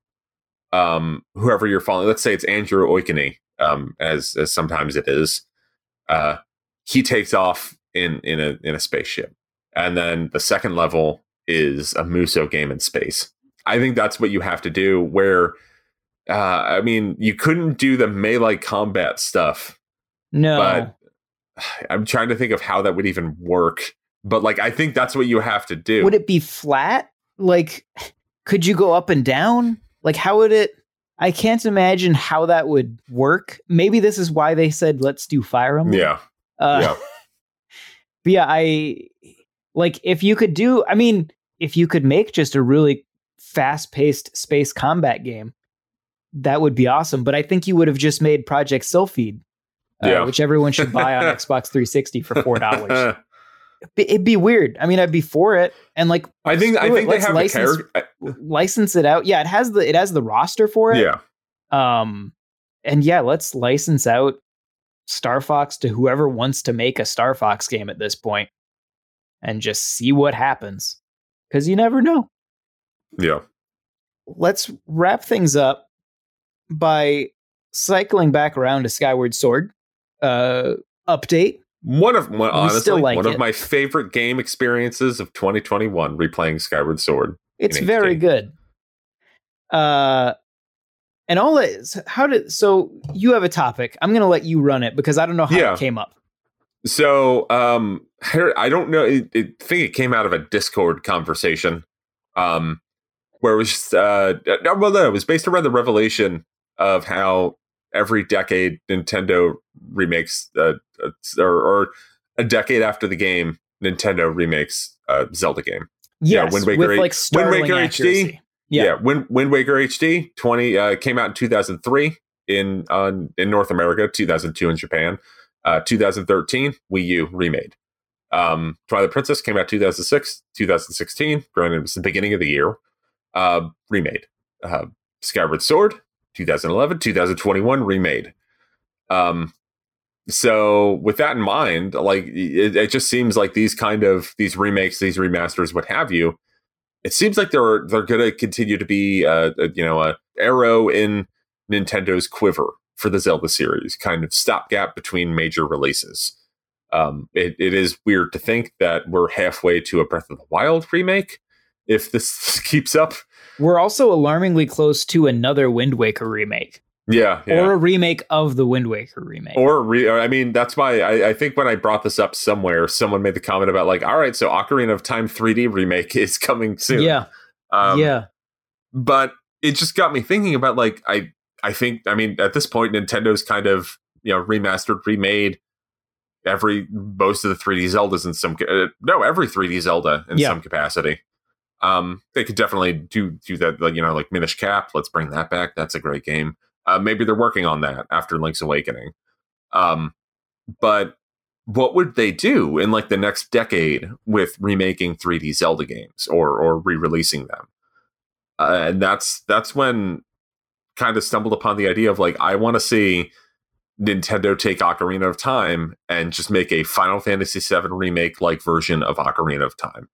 um, whoever you're following, let's say it's Andrew Oikini, um, as as sometimes it is, uh, he takes off in in a in a spaceship, and then the second level is a Muso game in space. I think that's what you have to do. Where, uh, I mean, you couldn't do the melee combat stuff. No, but I'm trying to think of how that would even work. But like, I think that's what you have to do. Would it be flat? Like, could you go up and down? Like, how would it? I can't imagine how that would work. Maybe this is why they said, let's do Fire Emblem. Yeah. Uh, yeah. But yeah, I like if you could do, I mean, if you could make just a really fast paced space combat game, that would be awesome. But I think you would have just made Project Sylphid, uh, yeah. which everyone should buy on Xbox three sixty for four dollars. It'd be weird. I mean, I'd be for it, and like I think I think they have license, the character. license it out. Yeah, it has the it has the roster for it. Yeah. Um, and yeah, let's license out Star Fox to whoever wants to make a Star Fox game at this point, and just see what happens, because you never know. Yeah. Let's wrap things up by cycling back around to Skyward Sword uh, update. One of one, honestly, still like one it. of my favorite game experiences of twenty twenty-one, replaying Skyward Sword. It's in very H D. good. Uh, and all it, how did so you have a topic? I'm going to let you run it because I don't know how Yeah. it came up. So, um, I don't know. I think it came out of a Discord conversation, um, where it was just, uh, no, well, no, it was based around the revelation of how every decade Nintendo remakes, uh, or, or a decade after the game, Nintendo remakes a Zelda game. Yes, yeah, Wind Waker, with like Wind startling Waker accuracy. H D. Yeah, yeah Wind, Wind Waker H D twenty uh, came out in two thousand three in uh, in North America, two thousand two in Japan. Uh, two thousand thirteen, Wii U remade. Um, Twilight Princess came out two thousand six, two thousand sixteen. Granted, it was the beginning of the year. Uh, remade. Uh, Skyward Sword, two thousand eleven, two thousand twenty-one, remade. Um, so with that in mind, like it, it just seems like these kind of these remakes, these remasters, what have you, it seems like they're they're going to continue to be, uh, a, you know, a arrow in Nintendo's quiver for the Zelda series, kind of stopgap between major releases. Um, it, it is weird to think that we're halfway to a Breath of the Wild remake if this keeps up. We're also alarmingly close to another Wind Waker remake. Yeah, yeah. Or a remake of the Wind Waker remake. Or, re- I mean, that's why I, I think when I brought this up somewhere, someone made the comment about like, all right, so Ocarina of Time three D remake is coming soon. Yeah. Um, yeah. But it just got me thinking about like, I, I think, I mean, at this point, Nintendo's kind of, you know, remastered, remade every, most of the three D Zeldas in some, uh, no, every three D Zelda in Yeah. some capacity. Um, they could definitely do, do that, like, you know, like Minish Cap, let's bring that back. That's a great game. Uh, maybe they're working on that after Link's Awakening. Um, but what would they do in like the next decade with remaking three D Zelda games or, or re-releasing them? Uh, and that's, that's when kind of stumbled upon the idea of like, I want to see Nintendo take Ocarina of Time and just make a Final Fantasy seven remake like version of Ocarina of Time.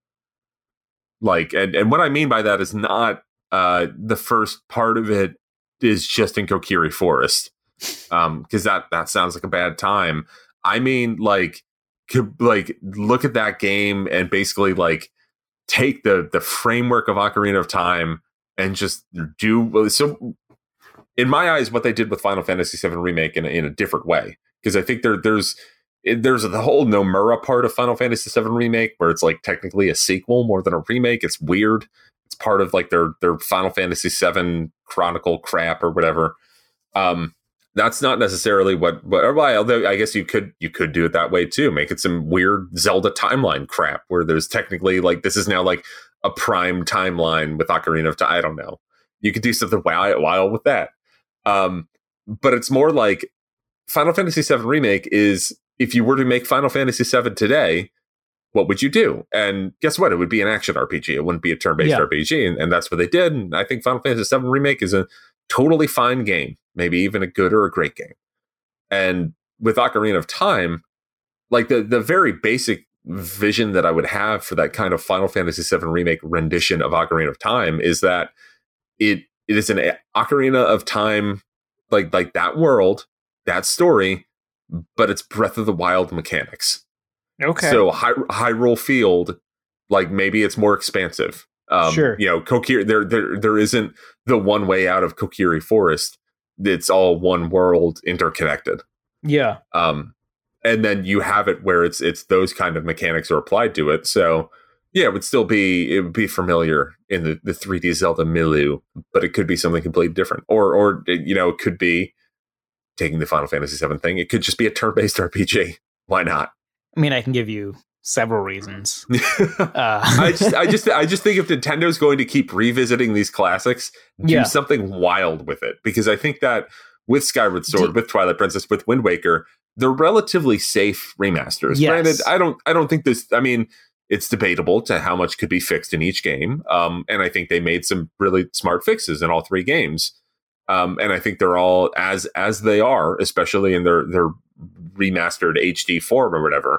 Like, and, and what I mean by that is not uh, the first part of it is just in Kokiri Forest, um, because that that sounds like a bad time. I mean, like, could, like look at that game and basically like take the the framework of Ocarina of Time and just do so. In my eyes, what they did with Final Fantasy seven Remake in a, in a different way, because I think there there's there's the whole Nomura part of Final Fantasy seven Remake where it's like technically a sequel more than a remake. It's weird. It's part of like their their Final Fantasy seven Chronicle crap or whatever. Um, that's not necessarily what. What well, although I guess you could you could do it that way too. Make it some weird Zelda timeline crap where there's technically like this is now like a prime timeline with Ocarina of Time. I don't know. You could do something wild, wild with that. Um, but it's more like Final Fantasy seven Remake is if you were to make Final Fantasy seven today, what would you do? And guess what? It would be an action R P G. It wouldn't be a turn-based Yeah. R P G. And, and that's what they did. And I think Final Fantasy seven Remake is a totally fine game, maybe even a good or a great game. And with Ocarina of Time, like the, the very basic vision that I would have for that kind of Final Fantasy seven Remake rendition of Ocarina of Time is that it it is an Ocarina of Time, like like that world, that story, but it's Breath of the Wild mechanics. Okay. So Hy- Hyrule Field, like maybe it's more expansive. Um, Sure. You know, Kokiri, there, there, there isn't the one way out of Kokiri Forest. It's all one world interconnected. yeah. Um, and then you have it where it's it's those kind of mechanics are applied to it. So yeah, it would still be it would be familiar in the, the three D Zelda milieu, but it could be something completely different. Or or you know, it could be taking the Final Fantasy seven thing. It could just be a turn-based R P G. Why not? I mean, I can give you several reasons. Uh, I just, I just, I just think if Nintendo's going to keep revisiting these classics, do Yeah. something wild with it. Because I think that with Skyward Sword, Do- with Twilight Princess, with Wind Waker, they're relatively safe remasters. Yes. Granted, I don't, I don't think this. I mean, it's debatable to how much could be fixed in each game. Um, and I think they made some really smart fixes in all three games. Um, and I think they're all as as they are, especially in their their remastered H D form or whatever.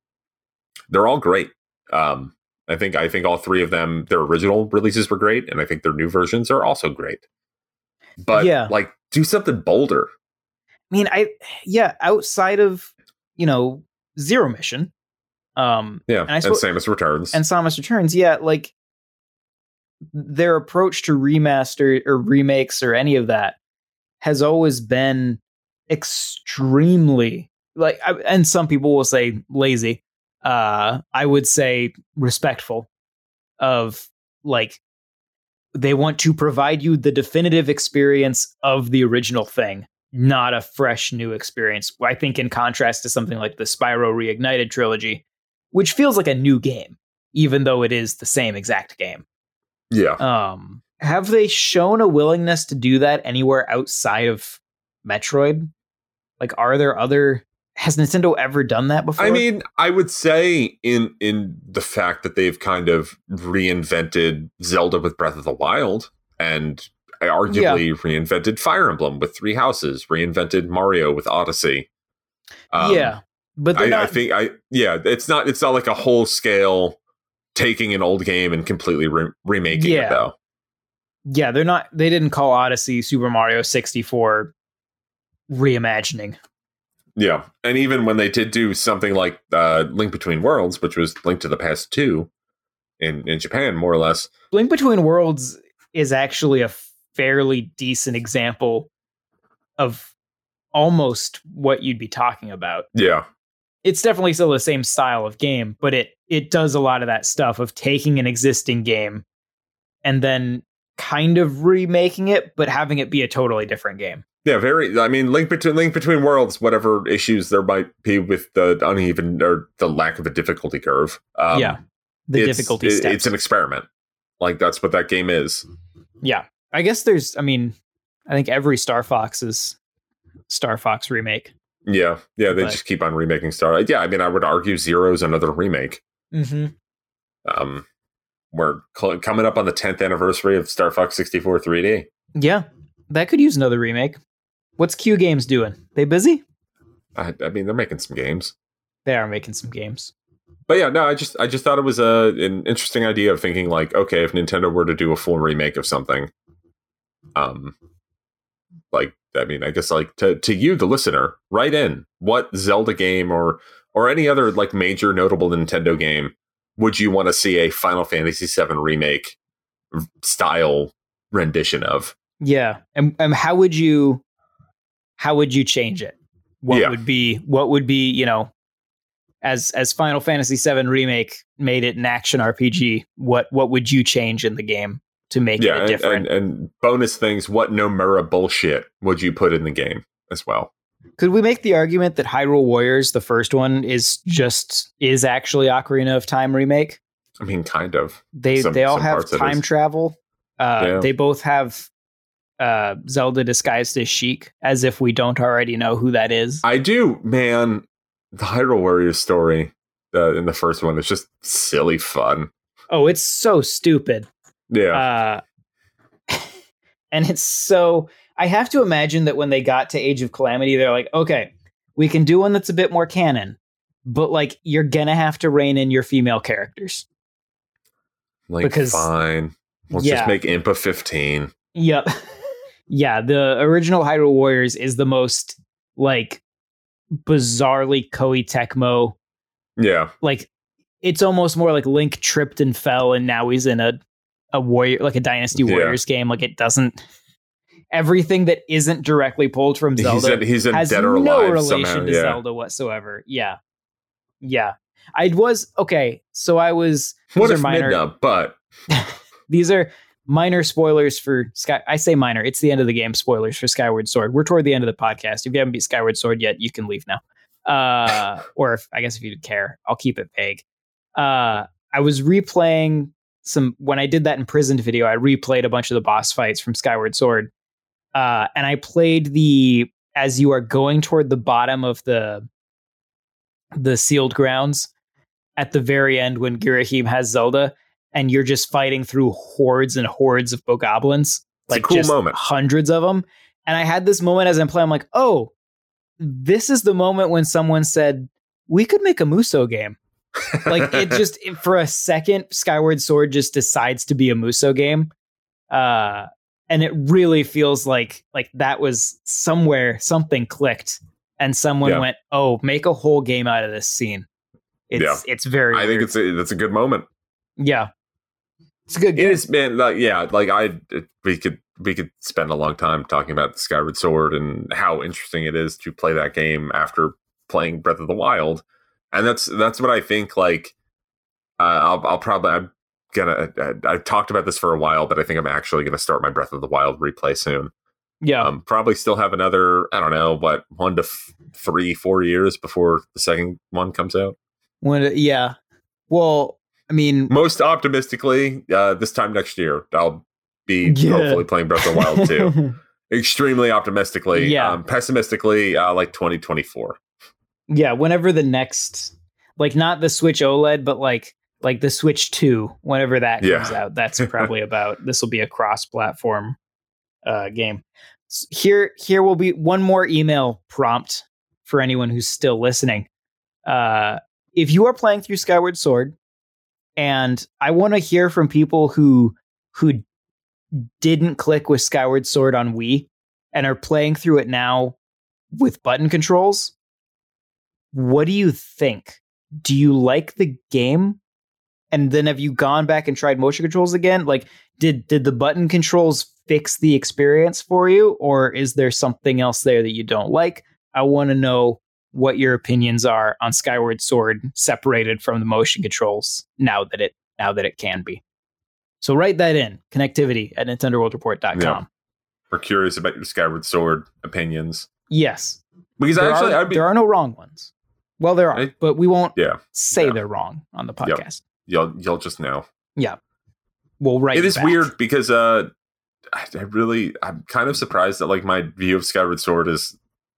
They're all great. Um, I think I think all three of them, their original releases were great, and I think their new versions are also great. But Yeah. like, do something bolder. I mean, I yeah, outside of, you know, Zero Mission. Um, yeah, and, I and suppose, Samus Returns. And Samus Returns, yeah, like their approach to remaster or remakes or any of that has always been extremely like, and some people will say lazy. Uh, I would say respectful of like, they want to provide you the definitive experience of the original thing, not a fresh new experience. I think in contrast to something like the Spyro Reignited trilogy, which feels like a new game, even though it is the same exact game. Yeah. Um, have they shown a willingness to do that anywhere outside of Metroid? Like, are there other... Has Nintendo ever done that before? I mean, I would say in in the fact that they've kind of reinvented Zelda with Breath of the Wild, and arguably yeah. reinvented Fire Emblem with Three Houses, reinvented Mario with Odyssey. Um, yeah, but I, not... I think I yeah, it's not it's not like a whole scale taking an old game and completely re- remaking yeah. it though. Yeah, they're not. They didn't call Odyssey Super Mario sixty-four reimagining. Yeah, and even when they did do something like uh, Link Between Worlds, which was Link to the Past two in, in Japan, more or less. Link Between Worlds is actually a fairly decent example of almost what you'd be talking about. Yeah. It's definitely still the same style of game, but it it does a lot of that stuff of taking an existing game and then kind of remaking it, but having it be a totally different game. Yeah, very. I mean, Link between Link Between Worlds, whatever issues there might be with the uneven or the lack of a difficulty curve. Um, yeah, the difficulty it, steps. It's an experiment. Like that's what that game is. Yeah, I guess there's. I mean, I think every Star Fox is Star Fox remake. Yeah, yeah, they but, just keep on remaking Star. Yeah, I mean, I would argue Zero's another remake. Mm-hmm. Um, we're cl- coming up on the tenth anniversary of Star Fox sixty-four three D. Yeah, that could use another remake. What's Q Games doing? They busy? I, I mean, they're making some games. They are making some games. But yeah, no, I just I just thought it was a an interesting idea of thinking like, okay, if Nintendo were to do a full remake of something, um, like I mean, I guess like to to you, the listener, write in what Zelda game or or any other like major notable Nintendo game would you want to see a Final Fantasy seven remake style rendition of? Yeah, and and how would you? How would you change it? What yeah. would be what would be, you know, as as Final Fantasy seven Remake made it an action R P G, what what would you change in the game to make yeah, it a different? And, and, and bonus things, what Nomura bullshit would you put in the game as well? Could we make the argument that Hyrule Warriors, the first one, is just is actually Ocarina of Time remake? I mean, kind of. They some, they all have time travel. Uh, yeah. They both have Uh, Zelda disguised as Sheik, as if we don't already know who that is. I do, man. The Hyrule Warriors story uh, in the first one is just silly fun. Oh, it's so stupid. Yeah. Uh, and it's so... I have to imagine that when they got to Age of Calamity, they're like, okay, we can do one that's a bit more canon, but like, you're gonna have to rein in your female characters. Like, because, fine. Let's yeah. just make Impa fifteen. Yep. Yeah, the original Hyrule Warriors is the most, like, bizarrely Koei Tecmo. Yeah. Like, it's almost more like Link tripped and fell, and now he's in a, a warrior, like a Dynasty Warriors yeah. game. Like, it doesn't... Everything that isn't directly pulled from Zelda he's in, he's in has Dead or no Alive relation somehow, to yeah. Zelda whatsoever. Yeah. Yeah. I was... Okay, so I was... What if minor, Midna, but... These are... minor spoilers for Sky. I say minor. It's the end of the game. Spoilers for Skyward Sword. We're toward the end of the podcast. If you haven't beat Skyward Sword yet, you can leave now. Uh, or if I guess if you care, I'll keep it vague. Uh, I was replaying some when I did that imprisoned video. I replayed a bunch of the boss fights from Skyward Sword, uh, and I played the as you are going toward the bottom of the the sealed grounds at the very end when Girahim has Zelda. And you're just fighting through hordes and hordes of bogoblins, like it's a cool just moment. Hundreds of them. And I had this moment as I'm playing, I'm like, oh, this is the moment when someone said, we could make a Musou game. Like it just, it, for a second, Skyward Sword just decides to be a Musou game. Uh, and it really feels like, like that was somewhere, something clicked and someone Yeah. went, "Oh, make a whole game out of this scene." It's Yeah. it's very. I think weird. it's a, that's a good moment. yeah, it's a good It game. has been like, yeah, like I it, we could we could spend a long time talking about the Skyward Sword and how interesting it is to play that game after playing Breath of the Wild, and that's that's what I think. Like, uh, I'll I'll probably I'm gonna I, I've talked about this for a while, but I think I'm actually gonna start my Breath of the Wild replay soon. Yeah, Um, probably still have another I don't know what one to f- three four years before the second one comes out. when it- yeah. Well, I mean, Most optimistically, uh, this time next year, I'll be Yeah. hopefully playing Breath of the Wild too. Extremely optimistically. Yeah. Um, pessimistically, uh, like twenty twenty-four. yeah. Whenever the next, like, not the Switch OLED, but like like the Switch two, whenever that Yeah. comes out, that's probably about. This will be a cross-platform uh, game. S- Here, here will be one more email prompt for anyone who's still listening. Uh, if you are playing through Skyward Sword, and I want to hear from people who who didn't click with Skyward Sword on Wii and are playing through it now with button controls, what do you think? Do you like the game? And then have you gone back and tried motion controls again? Like, did did the button controls fix the experience for you, or is there something else there that you don't like? I want to know what your opinions are on Skyward Sword separated from the motion controls now that it now that it can be. So write that in, connectivity at nintendo world report dot com. Yeah. We're curious about your Skyward Sword opinions. Yes. Because There, actually, are, I'd be, there are no wrong ones. Well, there are, I- but we won't yeah, say yeah. they're wrong on the Yep. podcast. you'll you'll just know. Yeah. We'll write It is back. weird because uh, I, I really I'm kind of surprised that like my view of Skyward Sword is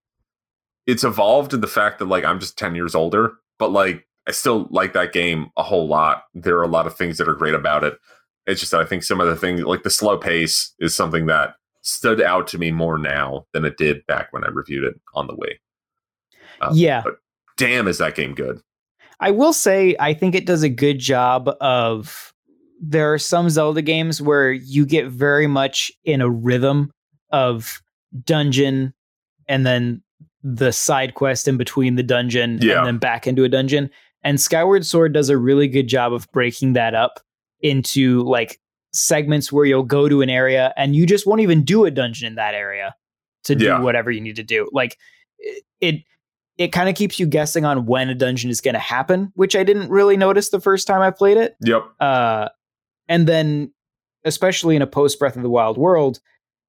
it's evolved in the fact that like I'm just ten years older, but like I still like that game a whole lot. There are a lot of things that are great about it. It's just that I think some of the things like the slow pace is something that stood out to me more now than it did back when I reviewed it on the Wii. Um, Yeah. but damn, is that game good? I will say, I think it does a good job of. There are some Zelda games where you get very much in a rhythm of dungeon and then the side quest in between the dungeon Yeah. and then back into a dungeon. And Skyward Sword does a really good job of breaking that up into like segments where you'll go to an area and you just won't even do a dungeon in that area to do Yeah. whatever you need to do. Like it, it it kind of keeps you guessing on when a dungeon is going to happen, which I didn't really notice the first time I played it. Yep. Uh, and then, especially in a post Breath of the Wild world,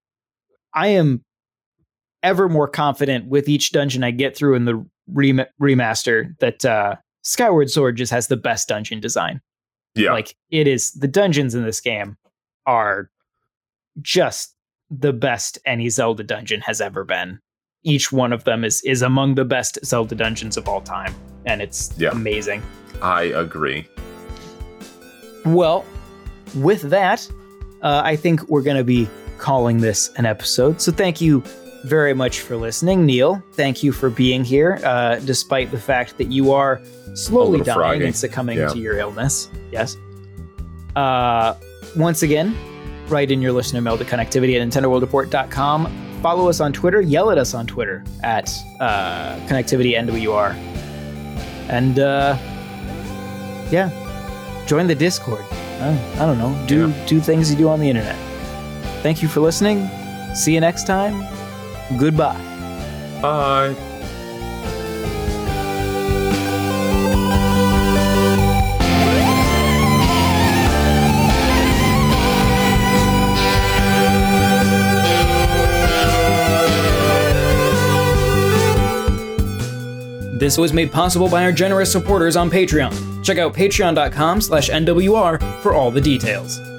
I am ever more confident with each dungeon I get through in the rem- remaster that uh, Skyward Sword just has the best dungeon design. Yeah. Like it is, the dungeons in this game are just the best any Zelda dungeon has ever been. Each one of them is is among the best Zelda dungeons of all time, and it's Yeah. amazing. I agree. Well, with that, uh, I think we're going to be calling this an episode. So thank you very much for listening. Neil, thank you for being here, uh, despite the fact that you are slowly little dying froggy. and succumbing Yeah. to your illness. Yes. Uh, once again, write in your listener mail to connectivity at nintendo world report dot com. Follow us on Twitter. Yell at us on Twitter at uh, connectivity N W R. And uh, yeah, join the Discord. Uh, I don't know. Do do things you do on the internet. Thank you for listening. See you next time. Goodbye. Bye. This was made possible by our generous supporters on Patreon. Check out patreon dot com slash N W R for all the details.